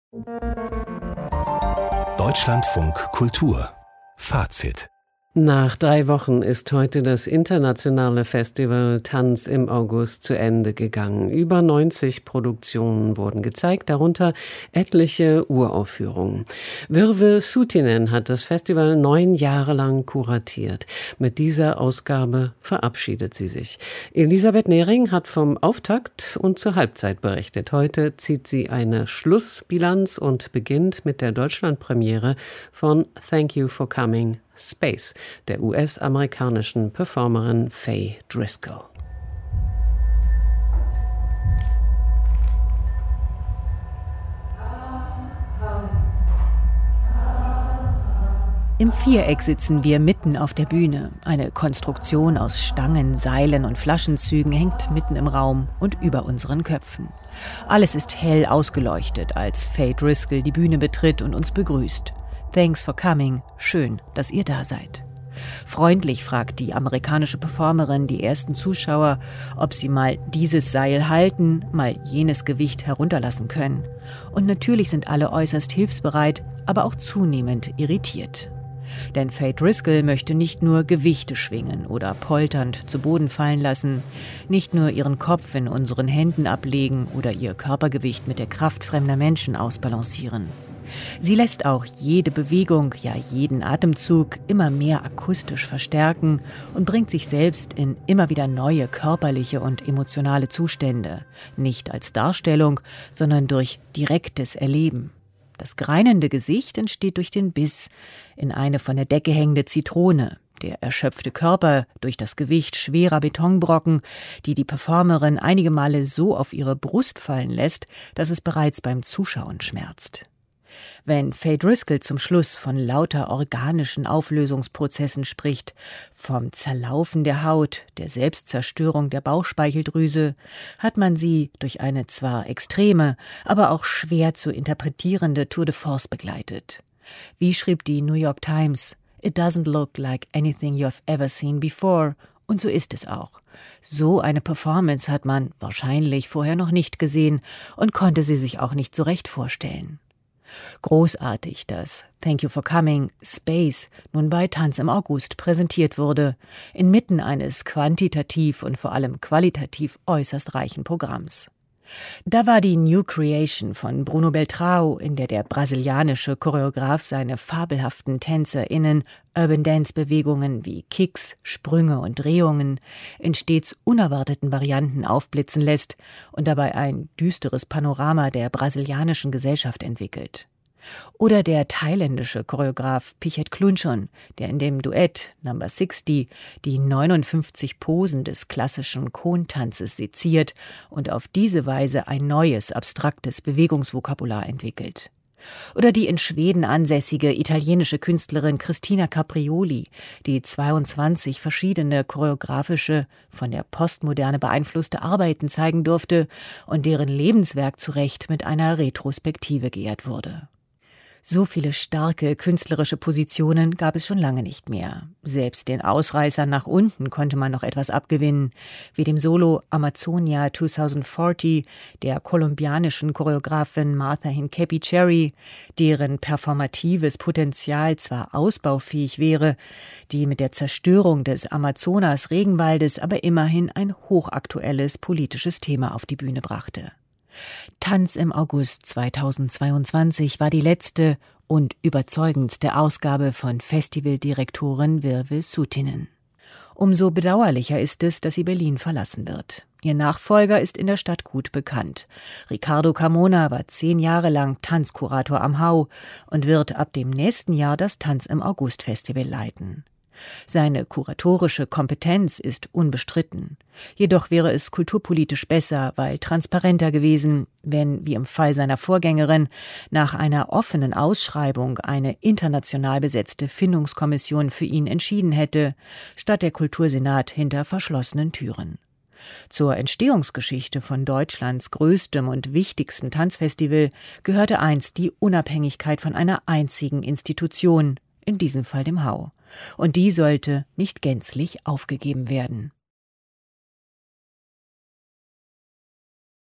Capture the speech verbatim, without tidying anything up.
Deutschlandfunk Kultur Fazit. Nach drei Wochen ist heute das internationale Festival Tanz im August zu Ende gegangen. Über neunzig Produktionen wurden gezeigt, darunter etliche Uraufführungen. Virve Soutinen hat das Festival neun Jahre lang kuratiert. Mit dieser Ausgabe verabschiedet sie sich. Elisabeth Nehring hat vom Auftakt und zur Halbzeit berichtet. Heute zieht sie eine Schlussbilanz und beginnt mit der Deutschlandpremiere von Thank You for Coming Space, der U S-amerikanischen Performerin Faye Driscoll. Im Viereck sitzen wir mitten auf der Bühne. Eine Konstruktion aus Stangen, Seilen und Flaschenzügen hängt mitten im Raum und über unseren Köpfen. Alles ist hell ausgeleuchtet, als Faye Driscoll die Bühne betritt und uns begrüßt. Thanks for coming. Schön, dass ihr da seid. Freundlich fragt die amerikanische Performerin die ersten Zuschauer, ob sie mal dieses Seil halten, mal jenes Gewicht herunterlassen können. Und natürlich sind alle äußerst hilfsbereit, aber auch zunehmend irritiert. Denn Faye Driscoll möchte nicht nur Gewichte schwingen oder polternd zu Boden fallen lassen, nicht nur ihren Kopf in unseren Händen ablegen oder ihr Körpergewicht mit der Kraft fremder Menschen ausbalancieren. Sie lässt auch jede Bewegung, ja jeden Atemzug immer mehr akustisch verstärken und bringt sich selbst in immer wieder neue körperliche und emotionale Zustände. Nicht als Darstellung, sondern durch direktes Erleben. Das greinende Gesicht entsteht durch den Biss in eine von der Decke hängende Zitrone. Der erschöpfte Körper durch das Gewicht schwerer Betonbrocken, die die Performerin einige Male so auf ihre Brust fallen lässt, dass es bereits beim Zuschauen schmerzt. Wenn Faye Driscoll zum Schluss von lauter organischen Auflösungsprozessen spricht, vom Zerlaufen der Haut, der Selbstzerstörung der Bauchspeicheldrüse, hat man sie durch eine zwar extreme, aber auch schwer zu interpretierende Tour de Force begleitet. Wie schrieb die New York Times, "It doesn't look like anything you have ever seen before." Und so ist es auch. So eine Performance hat man wahrscheinlich vorher noch nicht gesehen und konnte sie sich auch nicht so recht vorstellen. Großartig, dass Thank You for Coming Space nun bei Tanz im August präsentiert wurde, inmitten eines quantitativ und vor allem qualitativ äußerst reichen Programms. Da war die New Creation von Bruno Beltrao, in der der brasilianische Choreograf seine fabelhaften TänzerInnen Urban Dance Bewegungen wie Kicks, Sprünge und Drehungen in stets unerwarteten Varianten aufblitzen lässt und dabei ein düsteres Panorama der brasilianischen Gesellschaft entwickelt. Oder der thailändische Choreograf Pichet Klunchon, der in dem Duett Number sechzig die neunundfünfzig Posen des klassischen Kon-Tanzes seziert und auf diese Weise ein neues, abstraktes Bewegungsvokabular entwickelt. Oder die in Schweden ansässige italienische Künstlerin Cristina Caprioli, die zweiundzwanzig verschiedene choreografische, von der Postmoderne beeinflusste Arbeiten zeigen durfte und deren Lebenswerk zu Recht mit einer Retrospektive geehrt wurde. So viele starke künstlerische Positionen gab es schon lange nicht mehr. Selbst den Ausreißern nach unten konnte man noch etwas abgewinnen, wie dem Solo Amazonia zweitausendvierzig der kolumbianischen Choreografin Martha Hincapi Cherry, deren performatives Potenzial zwar ausbaufähig wäre, die mit der Zerstörung des Amazonas-Regenwaldes aber immerhin ein hochaktuelles politisches Thema auf die Bühne brachte. Tanz im August zweitausendzweiundzwanzig war die letzte und überzeugendste Ausgabe von Festivaldirektorin Virve Soutinen. Umso bedauerlicher ist es, dass sie Berlin verlassen wird. Ihr Nachfolger ist in der Stadt gut bekannt. Ricardo Carmona war zehn Jahre lang Tanzkurator am Hau und wird ab dem nächsten Jahr das Tanz im August Festival leiten. Seine kuratorische Kompetenz ist unbestritten. Jedoch wäre es kulturpolitisch besser, weil transparenter gewesen, wenn, wie im Fall seiner Vorgängerin, nach einer offenen Ausschreibung eine international besetzte Findungskommission für ihn entschieden hätte, statt der Kultursenat hinter verschlossenen Türen. Zur Entstehungsgeschichte von Deutschlands größtem und wichtigsten Tanzfestival gehörte einst die Unabhängigkeit von einer einzigen Institution, in diesem Fall dem Hau. Und die sollte nicht gänzlich aufgegeben werden.